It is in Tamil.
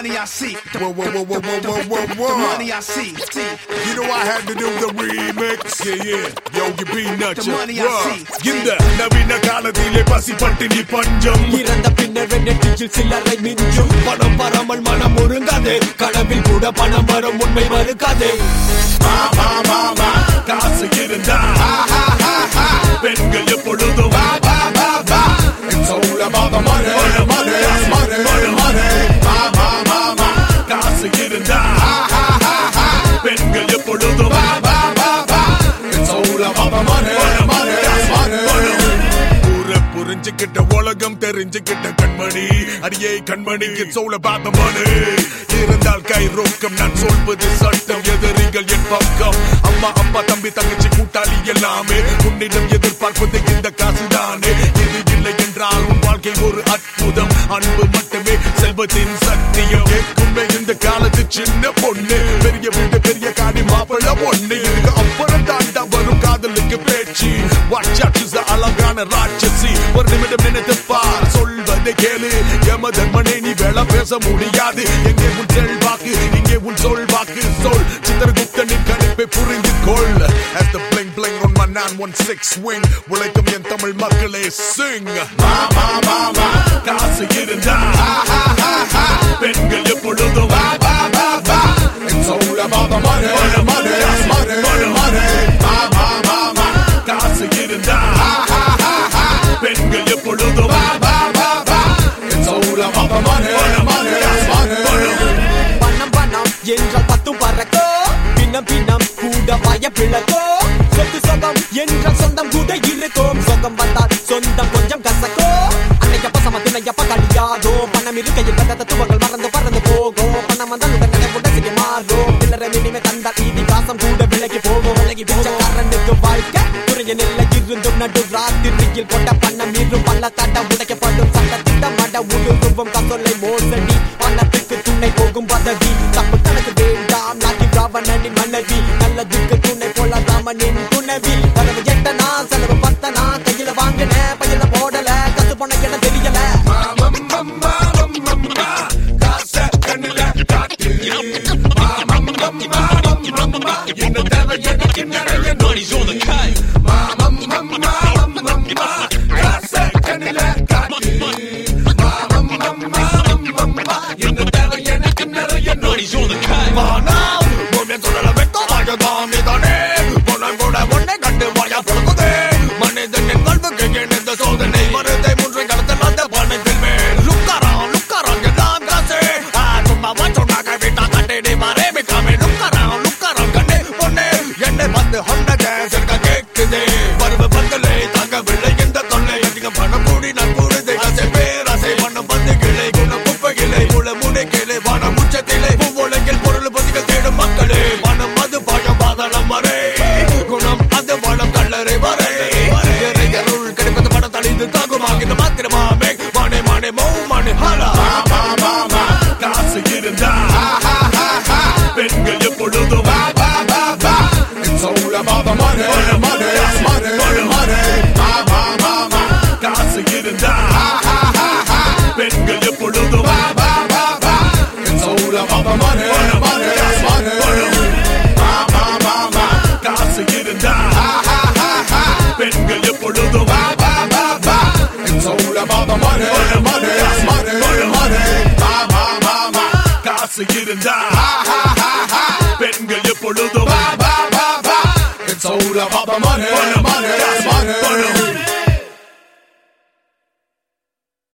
money I see. Whoa. The money I see. You know I had to do the remix. Yeah. Yo, you peanut. The money I see. இந்த நவீன காலத்திலே பசி பட்டினி பஞ்சம் இறந்த பின்னர் நெற்றியில் சில்லறை மிஞ்சும் பணம் வராமல் மனம் ஒருங்காதே கனவில் கூட பணம் வரும் உண்மை மறுக்காதே காசு இருந்தா பெண்கள் எப்பொழுதும் It's all about the money. காசு இருந்தா பெண்கள் எப்பொழுதும் It's all about the money. புரிஞ்சுக்கிட்ட உலகம் தெரிஞ்சுக்கிட்ட கண்மணி அடியே கண்மணி It's all about the money இருந்தால் கை ரொக்கம் நான் சொல்வது சட்டம் எதிரிகள் என் பக்கம் அம்மா அப்பா தம்பி தங்கச்சி கூட்டாளி எல்லாமே உன்னிடம் எதிர்பார்ப்பது இந்த காசுதானே இது இல்லை என்றால் உன் வாழ்க்கை ஒரு அற்புதம் அன்பு மட்டுமே செல்வத்தின் சத்தியம் கேட்குமே இந்த காலத்து சின்ன பொண்ணு பெரிய வீடு பெரிய காடி மாப்பிள்ள பொண்ணு இதுக்கு அப்புறம் தாண்டா வரும் காதலுக்கு பேச்சு வாட்சாட்சி அழகான ராட்சசி ஒரு நிமிடம் நினைத்து பார் சொல்வதை கேளு யமதர்மனே நீ வேலை பேச முடியாது எங்கே உன் செல்வாக்கு இங்கே உன் சொல்வாக்கு சொல் சித்திரகுப்தனின் கணிப்பை புரிந்து கொள் as the bling bling on my 916 swing உழைக்கும் என் தமிழ் மக்களே sing மாமா காசு இருந்தா பெண்கள் எப்பொழுதும் It's all about the money. மாமா காசு இருந்தா பெண்கள் எப்பொழுதும் It's all about the money. பணம் என்றால் பத்தும் பறக்கோ பின்னம் கூட வாய பிளக்கோ சொத்து சொகம் என்றால் சொந்தம் கூட இருக்கும் சொகம் வந்தால் சொந்தம் கொஞ்சம் கசக்கோ அன்னையப்ப சமத்துனையப்ப கடியாதோ பணம் இருக்கையில் வந்த தத்துவங்கள் பறந்து போகும் பணம் வந்தால் உடனே உடனே மாறும் பிள்ளரை மினிமே தந்தால் ஈதி காசம் கூட விலகி போகும் பிச்சைக்காரனுக்கு வாழ்க்கை குறைய நெல்லை இருந்தும் நடு ராத்திரியில் கொண்ட பணம் இரும் பல்ல தட்ட உடைக்கப்படும் சட்ட திட்டம் மட உருவம் கசொல்லை மோசடி பணத்துக்கு துணை போகும் பதவி தப்பு கணக்கு வேண்டாம் நாக்கி ராவணனின் மனைவி நல்லதுக்கு துணை போல ராமனின் துணைவி வரவு எட்டனா செலவு பத்தனா கையில வாங்கின பையில போடல கத்து போன என தெரியல காசை கண்ணுல காட்டு என்ன தேவை எனக்கு நிறைய Money's on the cut. காசை கண்ணுல காட்டு என்ன தேவை எனக்கு நிறைய Money's on the cut. ஆனால் உன்னை சொல்லல வெட்டமாக தான் இதானே பொண்ணன் கூட உன்னை கண்டு வாயா பொழுது மனிதனின் கல்விக்கு இணைந்த சோதனை மருதை மூன்றை கடத்தல் அந்த பணத்தில் மேல் லுக்காராம் எல்லாம் காசு சும்மாவா சொன்னாக்க வீட்டா கண்டே மாறே மிக்காமே லுக்காராம் கண்டே பொண்ணு என்னை வந்து ஹொண்ட கேஸ் இருக்க கேட்குதே பருவ பந்தலை தாங்கவில்லை இந்த தொல்லை அதிகம் பணம் கூடி நான் கூடுதே ஆசை பேராசை மண்ணம் வந்து கிளை குணம் குப்பை கிளை முளை முனை கிளை வானம் உச்சத்திலே பூவுலகில் பொருள் பொதிகள் தேடும் மக்களே மனம் அது பழம் பாதளம் வரை குணம் அது வளம் கல்லறை வரை அருள் கிடைப்பது படம் தழிந்து தாகுமாகிற மாத்திரமாமே மானே மௌமானே ஹலா காசு இருந்தா பெண்கள் எப்பொழுதும் It's all about the money. காசு இருந்தா பெண்கள் எப்பொழுதும் It's all about the money. காசு இருந்தா பெண்கள் எப்பொழுதும் It's all about the money. காசு இருந்தா பெண்கள் எப்பொழுதும் It's all about the money.